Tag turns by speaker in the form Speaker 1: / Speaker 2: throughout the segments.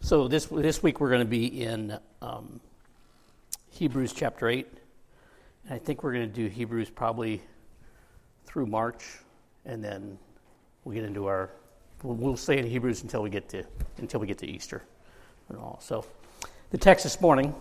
Speaker 1: So this week we're going to be in Hebrews chapter 8. And I think we're going to do Hebrews probably through March, and then we'll get into we'll stay in Hebrews until we get to Easter and all. So the text this morning,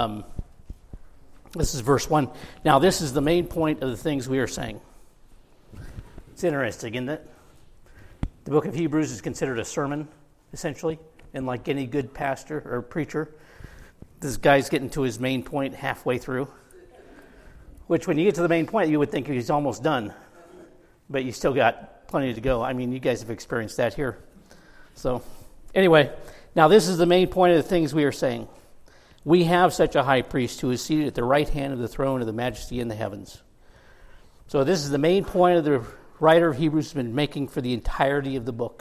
Speaker 1: this is verse 1. Now this is the main point of the things we are saying. It's interesting, isn't it? The book of Hebrews is considered a sermon, essentially. And like any good pastor or preacher, this guy's getting to his main point halfway through. Which when you get to the main point, you would think he's almost done. But you still got plenty to go. I mean, you guys have experienced that here. So, anyway, now this is the main point of the things we are saying. We have such a high priest who is seated at the right hand of the throne of the majesty in the heavens. So this is the main point of the writer of Hebrews has been making for the entirety of the book.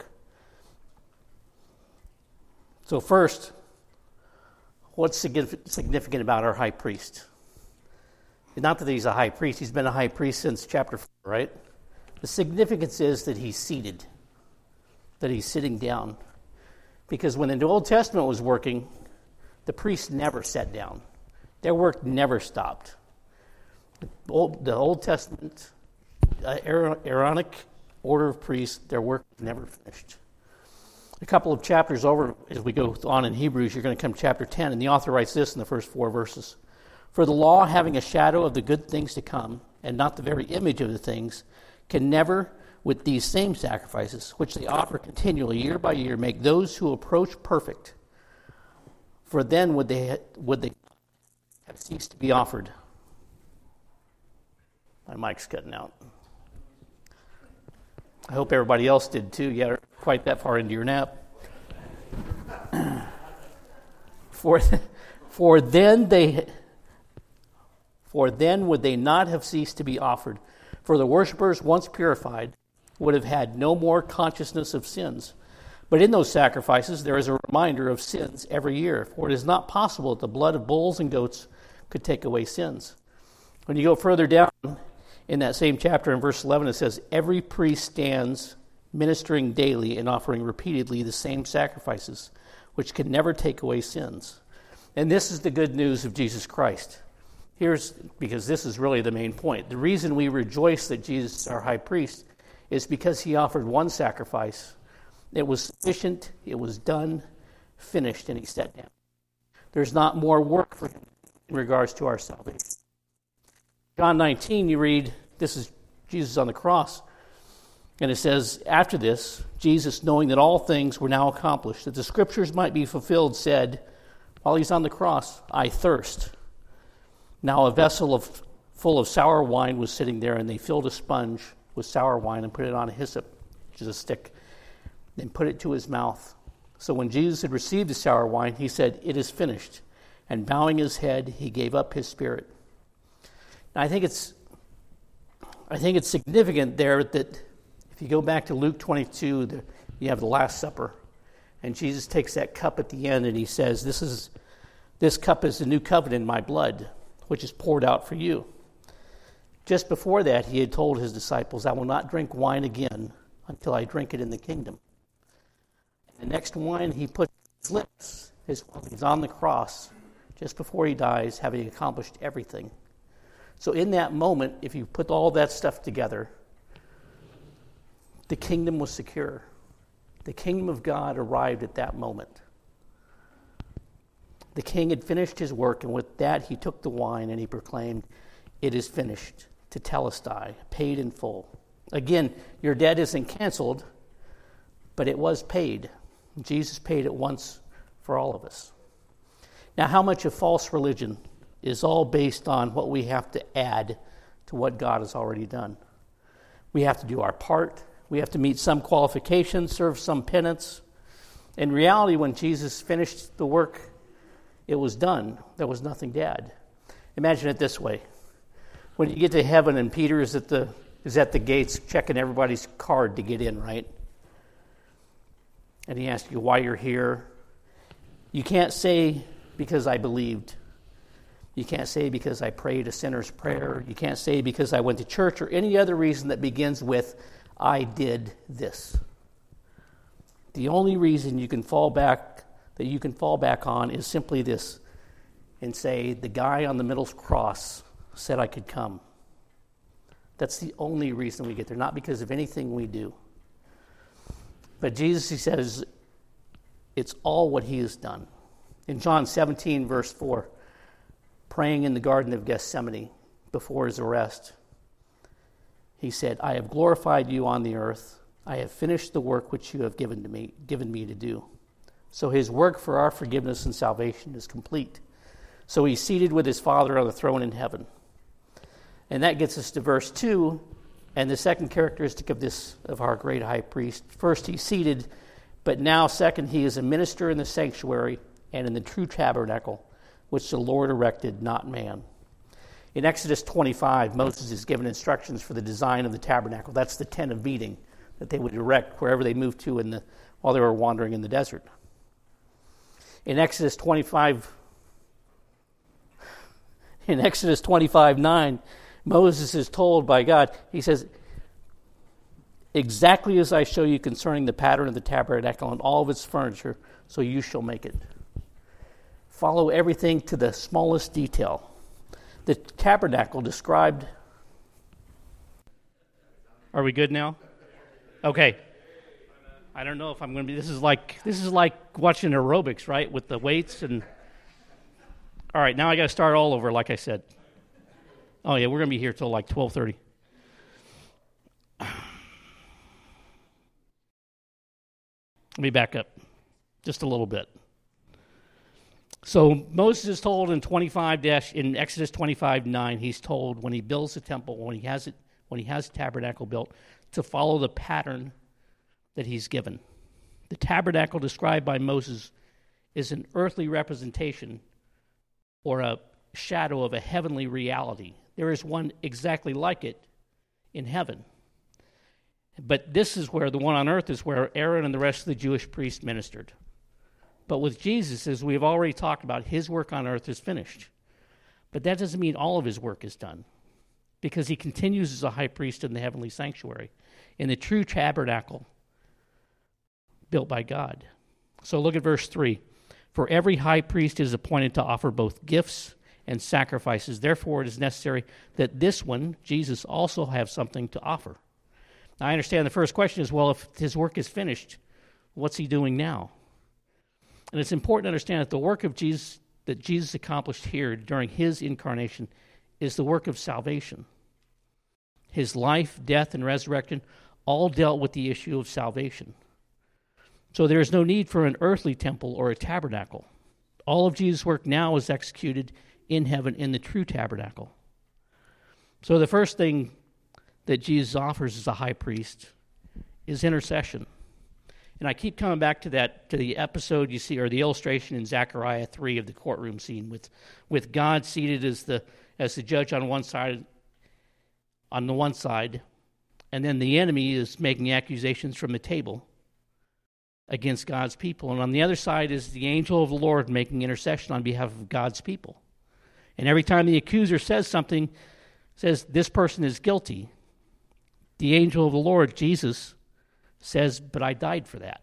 Speaker 1: So first, what's significant about our high priest? Not that he's a high priest. He's been a high priest since chapter 4, right? The significance is that he's seated, that he's sitting down. Because when the Old Testament was working, the priests never sat down. Their work never stopped. The Old Testament, Aaronic order of priests, their work never finished. A couple of chapters over, as we go on in Hebrews, you're going to come to chapter 10, and the author writes this in the first 4 verses. For the law, having a shadow of the good things to come, and not the very image of the things, can never, with these same sacrifices, which they offer continually year by year, make those who approach perfect. For then would they have ceased to be offered. My mic's cutting out. I hope everybody else did too. You got quite that far into your nap. For then would they not have ceased to be offered. For the worshippers, once purified, would have had no more consciousness of sins. But in those sacrifices there is a reminder of sins every year. For it is not possible that the blood of bulls and goats could take away sins. When you go further down in that same chapter, in verse 11, it says, every priest stands ministering daily and offering repeatedly the same sacrifices, which can never take away sins. And this is the good news of Jesus Christ. Because this is really the main point. The reason we rejoice that Jesus is our high priest is because he offered one sacrifice. It was sufficient, it was done, finished, and he sat down. There's not more work for him in regards to our salvation. John 19, you read, this is Jesus on the cross. And it says, after this, Jesus, knowing that all things were now accomplished, that the scriptures might be fulfilled, said, while he's on the cross, I thirst. Now a vessel full of sour wine was sitting there, and they filled a sponge with sour wine and put it on a hyssop, which is a stick, and put it to his mouth. So when Jesus had received the sour wine, he said, it is finished. And bowing his head, he gave up his spirit. Now, I think it's significant there that if you go back to Luke 22, you have the Last Supper, and Jesus takes that cup at the end and he says, this cup is the new covenant in my blood, which is poured out for you. Just before that, he had told his disciples, I will not drink wine again until I drink it in the kingdom. And the next wine he put on his lips is while he's on the cross, just before he dies, having accomplished everything. So in that moment, if you put all that stuff together, the kingdom was secure. The kingdom of God arrived at that moment. The king had finished his work, and with that he took the wine and he proclaimed, it is finished, tetelestai, paid in full. Again, your debt isn't canceled, but it was paid. Jesus paid it once for all of us. Now, how much of false religion is all based on what we have to add to what God has already done? We have to do our part. We have to meet some qualifications, serve some penance. In reality, when Jesus finished the work, it was done. There was nothing to add. Imagine it this way. When you get to heaven and Peter is at the gates checking everybody's card to get in, right? And he asks you why you're here. You can't say, because I believed. You can't say because I prayed a sinner's prayer. You can't say because I went to church or any other reason that begins with, I did this. The only reason you can fall back that you can fall back on is simply this and say, the guy on the middle cross said I could come. That's the only reason we get there, not because of anything we do. But Jesus, he says, it's all what he has done. In John 17, verse 4, praying in the Garden of Gethsemane before his arrest, he said, I have glorified you on the earth. I have finished the work which you have given me to do. So his work for our forgiveness and salvation is complete. So he's seated with his Father on the throne in heaven. And that gets us to verse 2, and the second characteristic of our great high priest. First, he's seated, but now, second, he is a minister in the sanctuary and in the true tabernacle, which the Lord erected, not man. In Exodus 25, Moses is given instructions for the design of the tabernacle. That's the tent of meeting that they would erect wherever they moved to while they were wandering in the desert. In Exodus 25:9, Moses is told by God, he says, exactly as I show you concerning the pattern of the tabernacle and all of its furniture, so you shall make it. Follow everything to the smallest detail. The tabernacle described... Are we good now? Okay. I don't know if I'm going to be... This is like watching aerobics, right? With the weights and... All right, now I got to start all over, like I said. Oh, yeah, we're going to be here till like 12:30. Let me back up just a little bit. So Moses is told in Exodus 25:9, he's told when he builds the temple, when he has the tabernacle built, to follow the pattern that he's given. The tabernacle described by Moses is an earthly representation or a shadow of a heavenly reality. There is one exactly like it in heaven. But this is where the one on earth is where Aaron and the rest of the Jewish priests ministered. But with Jesus, as we've already talked about, his work on earth is finished. But that doesn't mean all of his work is done, because he continues as a high priest in the heavenly sanctuary, in the true tabernacle built by God. So look at verse 3. For every high priest is appointed to offer both gifts and sacrifices. Therefore, it is necessary that this one, Jesus, also have something to offer. Now, I understand the first question is, well, if his work is finished, what's he doing now? And it's important to understand that the work of Jesus that Jesus accomplished here during his incarnation is the work of salvation. His life, death, and resurrection all dealt with the issue of salvation. So there is no need for an earthly temple or a tabernacle. All of Jesus' work now is executed in heaven in the true tabernacle. So the first thing that Jesus offers as a high priest is intercession. And I keep coming back to the episode you see, or the illustration in Zechariah 3 of the courtroom scene with God seated as the judge on the one side, and then the enemy is making accusations from the table against God's people. And on the other side is the angel of the Lord making intercession on behalf of God's people. And every time the accuser says something, says this person is guilty, the angel of the Lord, Jesus, says, but I died for that.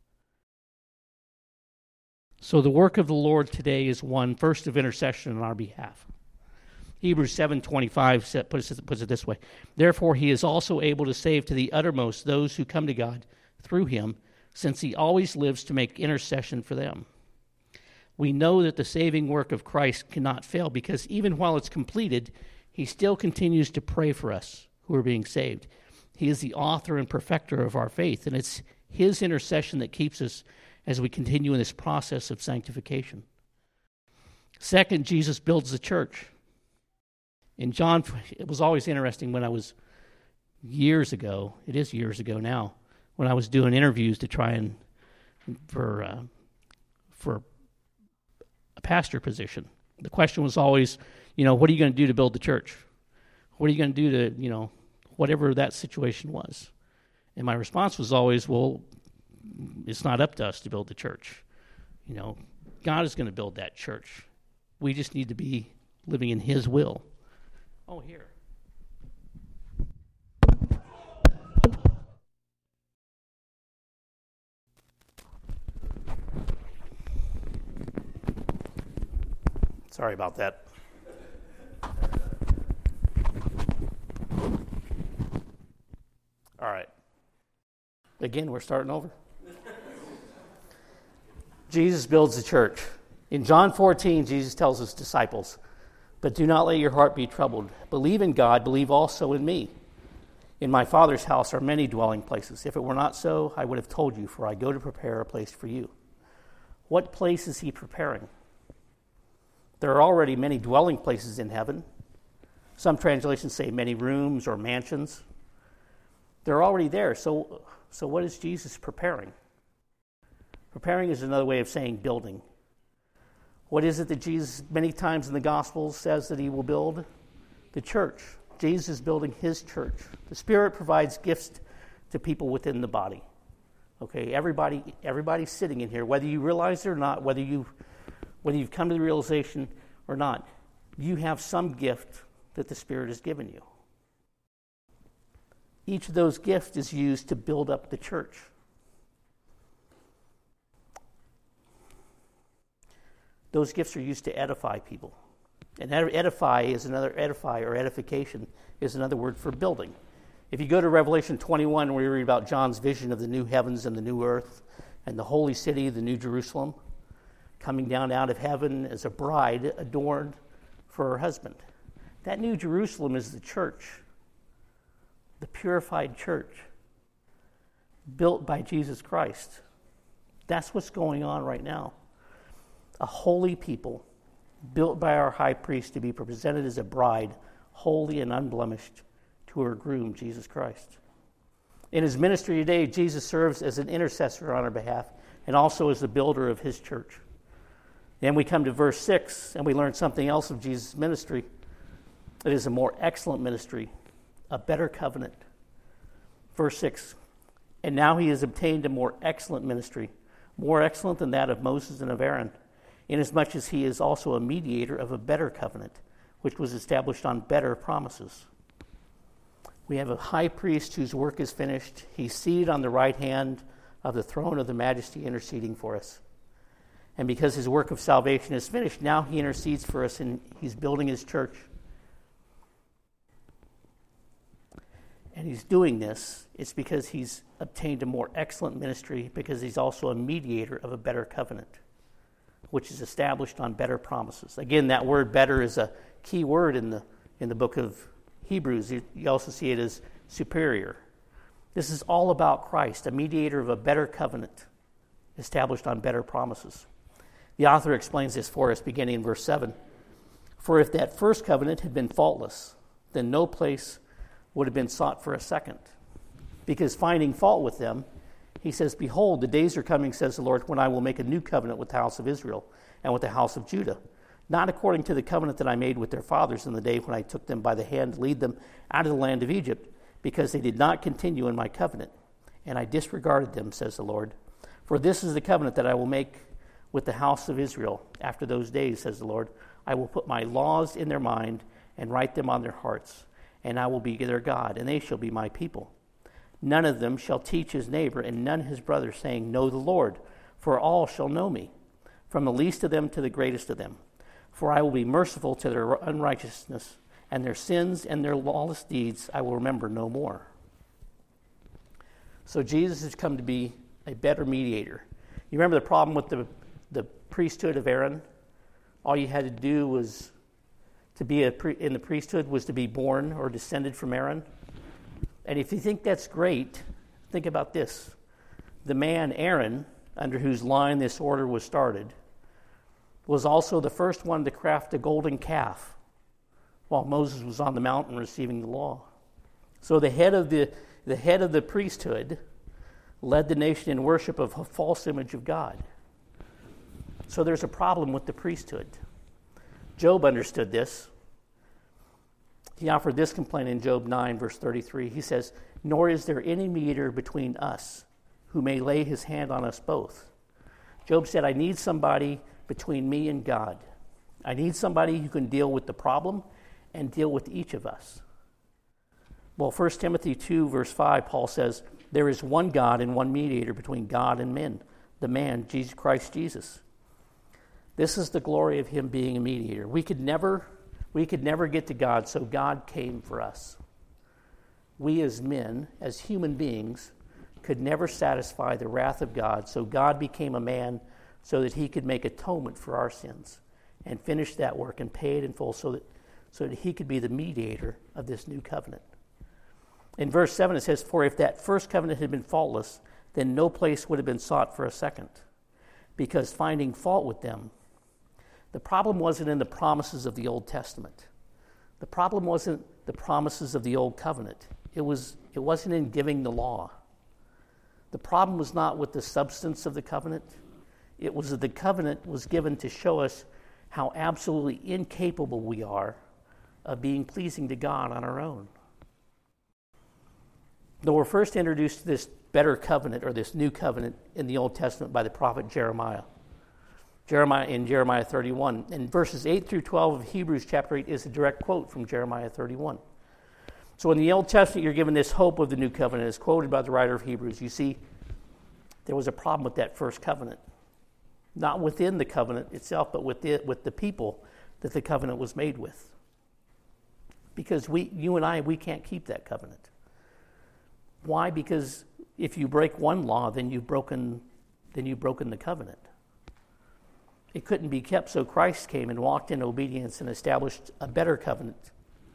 Speaker 1: So the work of the Lord today is one, first, of intercession on our behalf. Hebrews 7:25 puts it this way. Therefore he is also able to save to the uttermost those who come to God through him, since he always lives to make intercession for them. We know that the saving work of Christ cannot fail, because even while it's completed, he still continues to pray for us who are being saved. He is the author and perfecter of our faith, and it's his intercession that keeps us as we continue in this process of sanctification. Second, Jesus builds the church. In John, it was always interesting when I was years ago when I was doing interviews to try and for a pastor position. The question was always, what are you going to do to build the church? What are you going to do to, whatever that situation was? And my response was always, well, it's not up to us to build the church. God is going to build that church. We just need to be living in his will. Oh, here. Sorry about that. All right. Again, we're starting over. Jesus builds the church. In John 14, Jesus tells his disciples, "But do not let your heart be troubled. Believe in God, believe also in me. In my Father's house are many dwelling places. If it were not so, I would have told you, for I go to prepare a place for you." What place is he preparing? There are already many dwelling places in heaven. Some translations say many rooms or mansions. They're already there. So what is Jesus preparing? Preparing is another way of saying building. What is it that Jesus many times in the Gospels says that he will build? The church. Jesus is building his church. The Spirit provides gifts to people within the body. Okay, everybody's sitting in here, whether you realize it or not, whether you've come to the realization or not, you have some gift that the Spirit has given you. Each of those gifts is used to build up the church. Those gifts are used to edify people. And edify or edification is another word for building. If you go to Revelation 21, where you read about John's vision of the new heavens and the new earth and the holy city, the new Jerusalem, coming down out of heaven as a bride adorned for her husband. That new Jerusalem is the church, the purified church, built by Jesus Christ. That's what's going on right now. A holy people, built by our high priest to be presented as a bride, holy and unblemished, to her groom, Jesus Christ. In his ministry today, Jesus serves as an intercessor on our behalf and also as the builder of his church. Then we come to verse 6, and we learn something else of Jesus' ministry. It is a more excellent ministry, a better covenant. Verse 6, "And now he has obtained a more excellent ministry, more excellent than that of Moses and of Aaron, inasmuch as he is also a mediator of a better covenant, which was established on better promises." We have a high priest whose work is finished. He's seated on the right hand of the throne of the majesty, interceding for us. And because his work of salvation is finished, now he intercedes for us, and he's building his church. And he's doing this, it's because he's obtained a more excellent ministry, because he's also a mediator of a better covenant, which is established on better promises. Again, that word better is a key word in the book of Hebrews. You also see it as superior. This is all about Christ, a mediator of a better covenant, established on better promises. The author explains this for us beginning in verse 7. "For if that first covenant had been faultless, then no place would have been sought for a second. Because finding fault with them, he says, 'Behold, the days are coming, says the Lord, when I will make a new covenant with the house of Israel and with the house of Judah, not according to the covenant that I made with their fathers in the day when I took them by the hand to lead them out of the land of Egypt, because they did not continue in my covenant, and I disregarded them, says the Lord. For this is the covenant that I will make with the house of Israel after those days, says the Lord. I will put my laws in their mind and write them on their hearts, and I will be their God, and they shall be my people. None of them shall teach his neighbor and none his brother, saying, Know the Lord, for all shall know me, from the least of them to the greatest of them. For I will be merciful to their unrighteousness, and their sins and their lawless deeds I will remember no more." So Jesus has come to be a better mediator. You remember the problem with the priesthood of Aaron? All you had to do was to be in the priesthood was to be born or descended from Aaron. And if you think that's great, think about this. The man Aaron, under whose line this order was started, was also the first one to craft a golden calf while Moses was on the mountain receiving the law. So the head of the priesthood led the nation in worship of a false image of God. So there's a problem with the priesthood. Job understood this. He offered this complaint in Job 9, verse 33. He says, "Nor is there any mediator between us who may lay his hand on us both." Job said, I need somebody between me and God. I need somebody who can deal with the problem and deal with each of us. Well, 1 Timothy 2, verse 5, Paul says, "There is one God and one mediator between God and men, the man, Jesus Christ Jesus." This is the glory of him being a mediator. We could never get to God, so God came for us. We as men, as human beings, could never satisfy the wrath of God, so God became a man so that he could make atonement for our sins and finish that work and pay it in full so that he could be the mediator of this new covenant. In verse 7 it says, "For if that first covenant had been faultless, then no place would have been sought for a second, because finding fault with them." The problem wasn't in the promises of the Old Testament. The problem wasn't the promises of the Old Covenant. It wasn't in giving the law. The problem was not with the substance of the covenant. It was that the covenant was given to show us how absolutely incapable we are of being pleasing to God on our own. Though we're first introduced to this better covenant or this new covenant in the Old Testament by the prophet Jeremiah. In Jeremiah 31. And verses 8 through 12 of Hebrews chapter 8 is a direct quote from Jeremiah 31. So in the Old Testament, you're given this hope of the new covenant as quoted by the writer of Hebrews. You see, there was a problem with that first covenant. Not within the covenant itself, but with the people that the covenant was made with. Because you and I can't keep that covenant. Why? Because if you break one law, then you've broken the covenant. It couldn't be kept, so Christ came and walked in obedience and established a better covenant.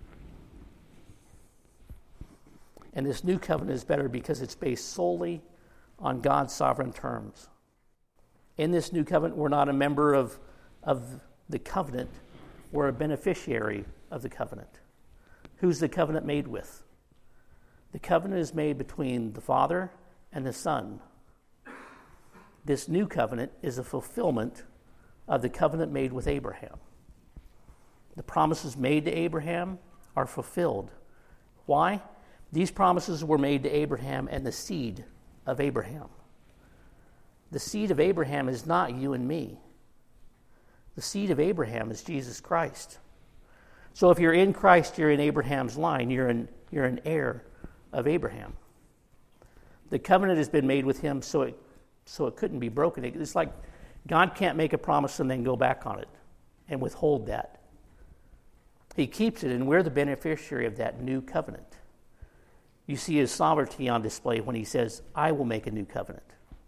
Speaker 1: And this new covenant is better because it's based solely on God's sovereign terms. In this new covenant, we're not a member of the covenant. We're a beneficiary of the covenant. Who's the covenant made with? The covenant is made between the Father and the Son. This new covenant is a fulfillment of the covenant made with Abraham. The promises made to Abraham are fulfilled. Why? These promises were made to Abraham and the seed of Abraham. The seed of Abraham is not you and me. The seed of Abraham is Jesus Christ. So if you're in Christ, you're in Abraham's line. You're an heir of Abraham. The covenant has been made with him, so it couldn't be broken. It's like God can't make a promise and then go back on it and withhold that. He keeps it, and we're the beneficiary of that new covenant. You see his sovereignty on display when he says, "I will make a new covenant."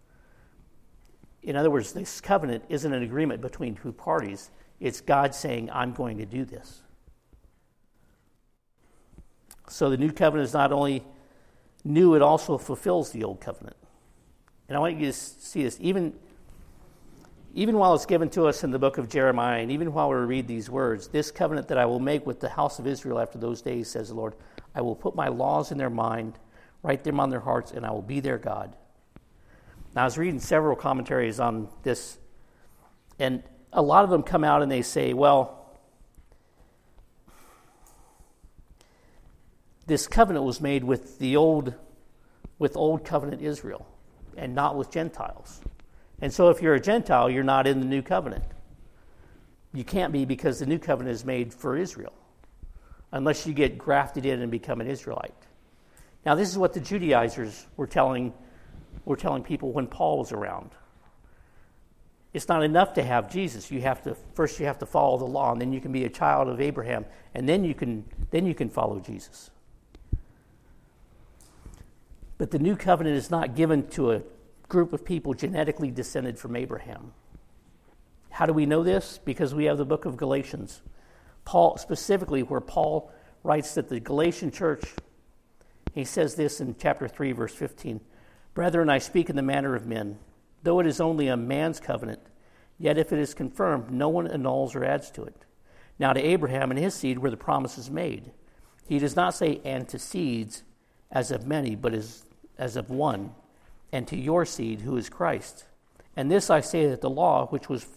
Speaker 1: In other words, this covenant isn't an agreement between two parties. It's God saying, "I'm going to do this." So the new covenant is not only new, it also fulfills the old covenant. And I want you to see this. Even while it's given to us in the book of Jeremiah, and even while we read these words, "This covenant that I will make with the house of Israel after those days, says the Lord, I will put my laws in their mind, write them on their hearts, and I will be their God." Now, I was reading several commentaries on this, and a lot of them come out and they say, well, this covenant was made with old covenant Israel and not with Gentiles. And so if you're a Gentile, you're not in the new covenant. You can't be, because the new covenant is made for Israel, unless you get grafted in and become an Israelite. Now, this is what the Judaizers were telling people when Paul was around. It's not enough to have Jesus. You have to follow the law, and then you can be a child of Abraham, and then you can follow Jesus. But the new covenant is not given to a group of people genetically descended from Abraham. How do we know this? Because we have the book of Galatians. Paul, specifically where Paul writes that the Galatian church, he says this in chapter 3, verse 15, "Brethren, I speak in the manner of men. Though it is only a man's covenant, yet if it is confirmed, no one annuls or adds to it. Now to Abraham and his seed were the promises made. He does not say, and to seeds as of many, but as of one, and to your seed, who is Christ. And this I say, that the law, which was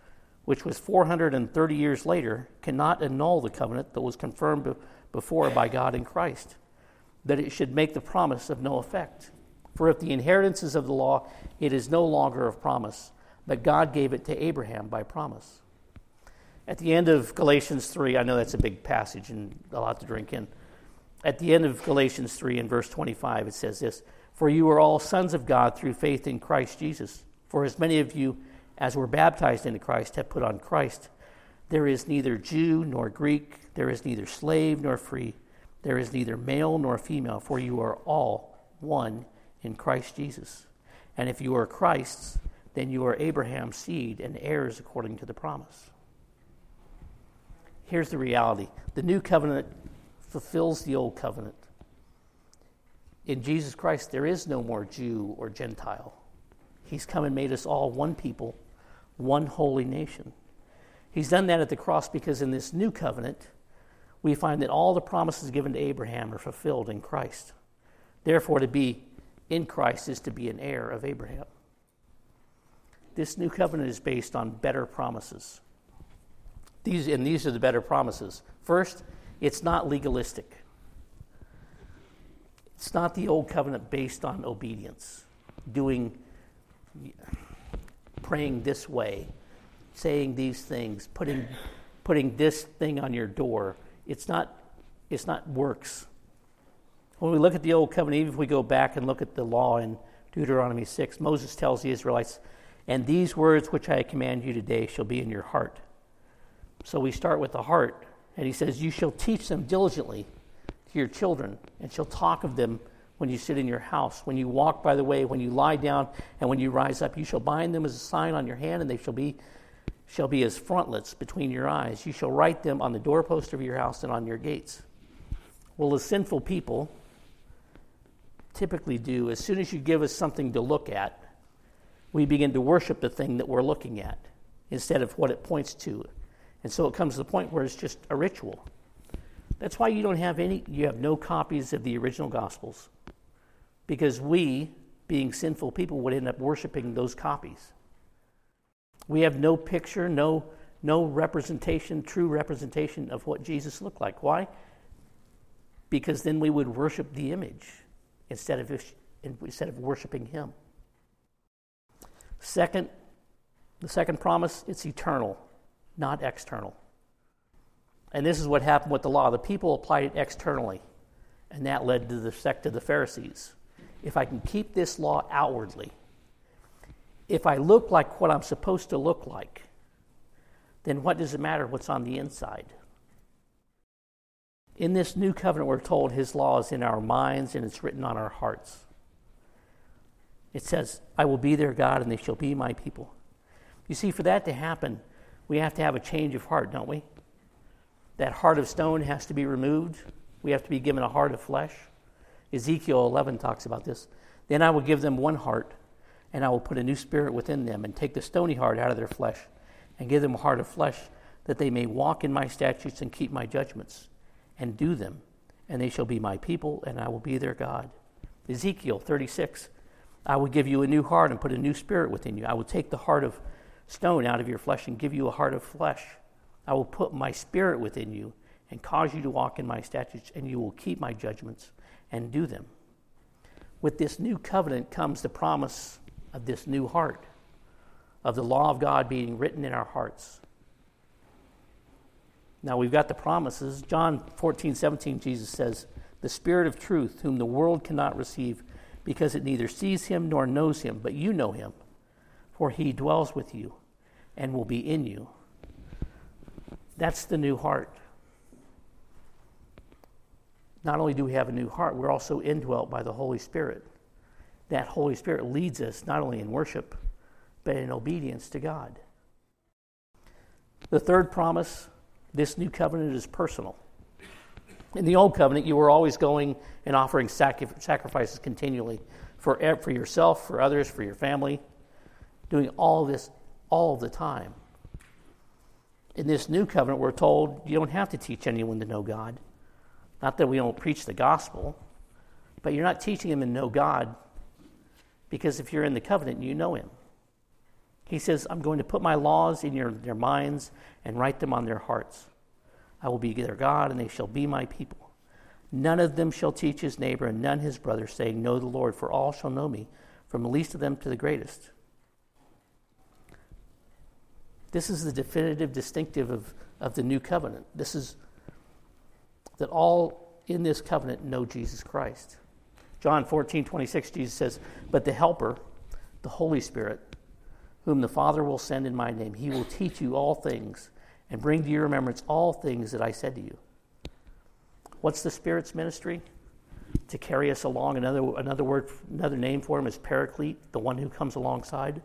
Speaker 1: 430 years later, cannot annul the covenant that was confirmed before by God in Christ, that it should make the promise of no effect. For if the inheritance is of the law, it is no longer of promise, but God gave it to Abraham by promise." At the end of Galatians 3, I know that's a big passage and a lot to drink in. At the end of Galatians 3 in verse 25, it says this, "For you are all sons of God through faith in Christ Jesus. For as many of you as we're baptized into Christ, have put on Christ. There is neither Jew nor Greek, there is neither slave nor free, there is neither male nor female, for you are all one in Christ Jesus. And if you are Christ's, then you are Abraham's seed and heirs according to the promise. Here's the reality. The new covenant fulfills the old covenant. In Jesus Christ, there is no more Jew or Gentile. He's come and made us all one people, one holy nation. He's done that at the cross because in this new covenant, we find that all the promises given to Abraham are fulfilled in Christ. Therefore, to be in Christ is to be an heir of Abraham. This new covenant is based on better promises. These are the better promises. First, it's not legalistic. It's not the old covenant based on obedience, praying this way, saying these things, putting this thing on your door. It's not works. When we look at the old covenant, even if we go back and look at the law in Deuteronomy 6, Moses tells the Israelites, "And these words which I command you today shall be in your heart." So we start with the heart, and he says, "You shall teach them diligently to your children, and shall talk of them when you sit in your house, when you walk by the way, when you lie down, and when you rise up. You shall bind them as a sign on your hand, and they shall be as frontlets between your eyes. You shall write them on the doorpost of your house and on your gates." Well, as sinful people typically do, as soon as you give us something to look at, we begin to worship the thing that we're looking at instead of what it points to. And so it comes to the point where it's just a ritual. That's why you have no copies of the original Gospels, because we, being sinful people, would end up worshiping those copies. We have no picture, no representation, true representation of what Jesus looked like. Why? Because then we would worship the image instead of worshiping him. The second promise, it's eternal, not external. And this is what happened with the law. The people applied it externally, and that led to the sect of the Pharisees. If I can keep this law outwardly, if I look like what I'm supposed to look like, then what does it matter what's on the inside? In this new covenant, we're told his law is in our minds and it's written on our hearts. It says, "I will be their God and they shall be my people." You see, for that to happen, we have to have a change of heart, don't we? That heart of stone has to be removed. We have to be given a heart of flesh. Ezekiel 11 talks about this. "Then I will give them one heart, and I will put a new spirit within them, and take the stony heart out of their flesh, and give them a heart of flesh, that they may walk in my statutes and keep my judgments, and do them. And they shall be my people, and I will be their God." Ezekiel 36, "I will give you a new heart and put a new spirit within you. I will take the heart of stone out of your flesh and give you a heart of flesh. I will put my spirit within you and cause you to walk in my statutes, and you will keep my judgments and do them." With this new covenant comes the promise of this new heart, of the law of God being written in our hearts. Now we've got the promises. John 14:17, Jesus says, "The Spirit of truth, whom the world cannot receive, because it neither sees him nor knows him, but you know him, for he dwells with you and will be in you." That's the new heart. Not only do we have a new heart, we're also indwelt by the Holy Spirit. That Holy Spirit leads us not only in worship, but in obedience to God. The third promise, this new covenant is personal. In the old covenant, you were always going and offering sacrifices continually for yourself, for others, for your family, doing all this all the time. In this new covenant, we're told you don't have to teach anyone to know God. Not that we don't preach the gospel, but you're not teaching them to know God, because if you're in the covenant, you know him. He says, "I'm going to put my laws in their minds and write them on their hearts. I will be their God, and they shall be my people. None of them shall teach his neighbor and none his brother, saying, 'Know the Lord,' for all shall know me, from the least of them to the greatest." This is the definitive distinctive of the new covenant. This is that all in this covenant know Jesus Christ. John 14:26, Jesus says, "But the Helper, the Holy Spirit, whom the Father will send in my name. He will teach you all things and bring to your remembrance all things that I said to you. What's the Spirit's ministry? To carry us along. Another name for him is Paraclete, the one who comes alongside.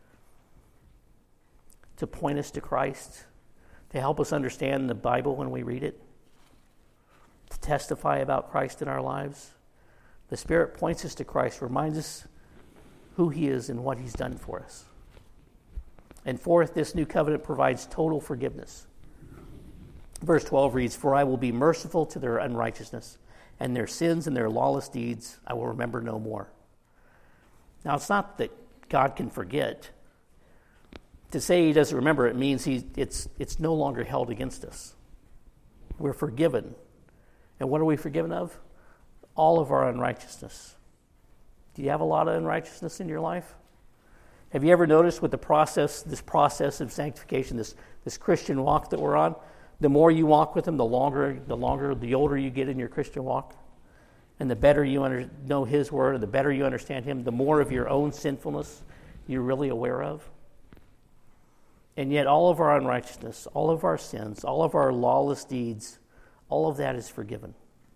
Speaker 1: To point us to Christ, to help us understand the Bible when we read it, to testify about Christ in our lives. The Spirit points us to Christ, reminds us who he is and what he's done for us. And fourth, this new covenant provides total forgiveness. Verse 12 reads, "For I will be merciful to their unrighteousness, and their sins and their lawless deeds I will remember no more." Now, it's not that God can forget. To say he doesn't remember it means it's no longer held against us. We're forgiven. And what are we forgiven of? All of our unrighteousness. Do you have a lot of unrighteousness in your life? Have you ever noticed with this process of sanctification, this Christian walk that we're on, the more you walk with him, the older you get in your Christian walk, and the better you know his word, and the better you understand him, the more of your own sinfulness you're really aware of. And yet all of our unrighteousness, all of our sins, all of our lawless deeds, all of that is forgiven.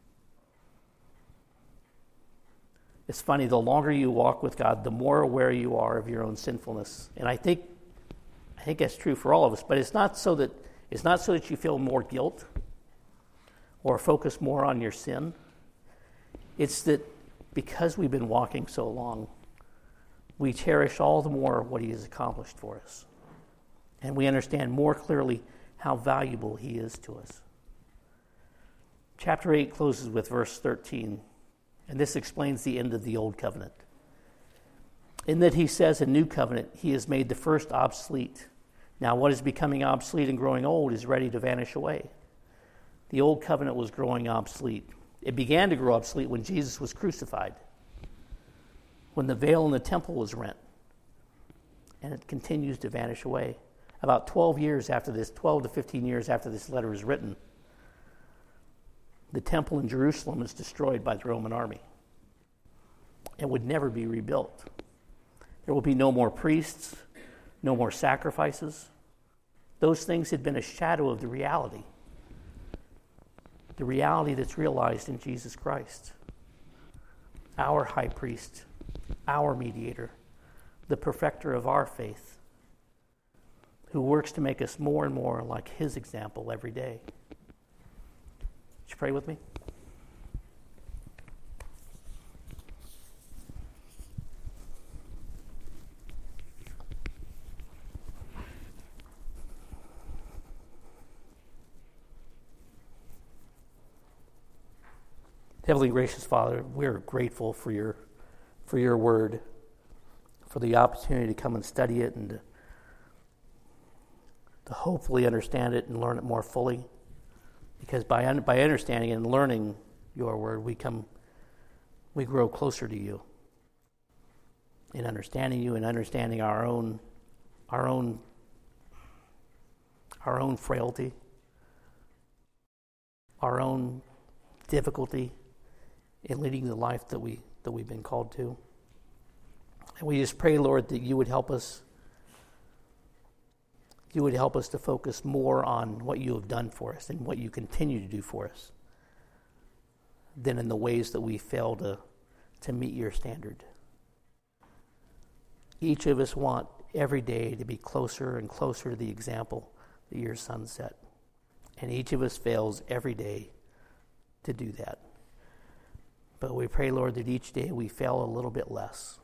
Speaker 1: It's funny, the longer you walk with God, the more aware you are of your own sinfulness. And I think that's true for all of us, but it's not so that you feel more guilt or focus more on your sin. It's that because we've been walking so long, we cherish all the more what he has accomplished for us. And we understand more clearly how valuable he is to us. Chapter 8 closes with verse 13, and this explains the end of the old covenant. In that he says, a new covenant, he has made the first obsolete. Now what is becoming obsolete and growing old is ready to vanish away. The old covenant was growing obsolete. It began to grow obsolete when Jesus was crucified, when the veil in the temple was rent, and it continues to vanish away. About 12 to 15 years after this letter is written, the temple in Jerusalem is destroyed by the Roman army and would never be rebuilt. There will be no more priests, no more sacrifices. Those things had been a shadow of the reality that's realized in Jesus Christ, our high priest, our mediator, the perfecter of our faith, who works to make us more and more like his example every day. Would you pray with me? Heavenly gracious Father, we're grateful for your word, for the opportunity to come and study it and to hopefully understand it and learn it more fully. Because by understanding and learning your word, we grow closer to you. In understanding you and understanding our own frailty, our own difficulty in leading the life that we've been called to. And we just pray, Lord, that you would help us. You would help us to focus more on what you have done for us and what you continue to do for us than in the ways that we fail to meet your standard. Each of us want every day to be closer and closer to the example that your Son set. And each of us fails every day to do that. But we pray, Lord, that each day we fail a little bit less.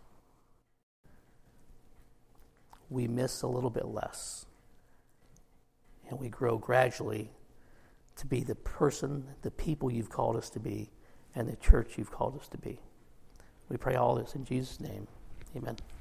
Speaker 1: We miss a little bit less. And we grow gradually to be the people you've called us to be, and the church you've called us to be. We pray all this in Jesus' name. Amen.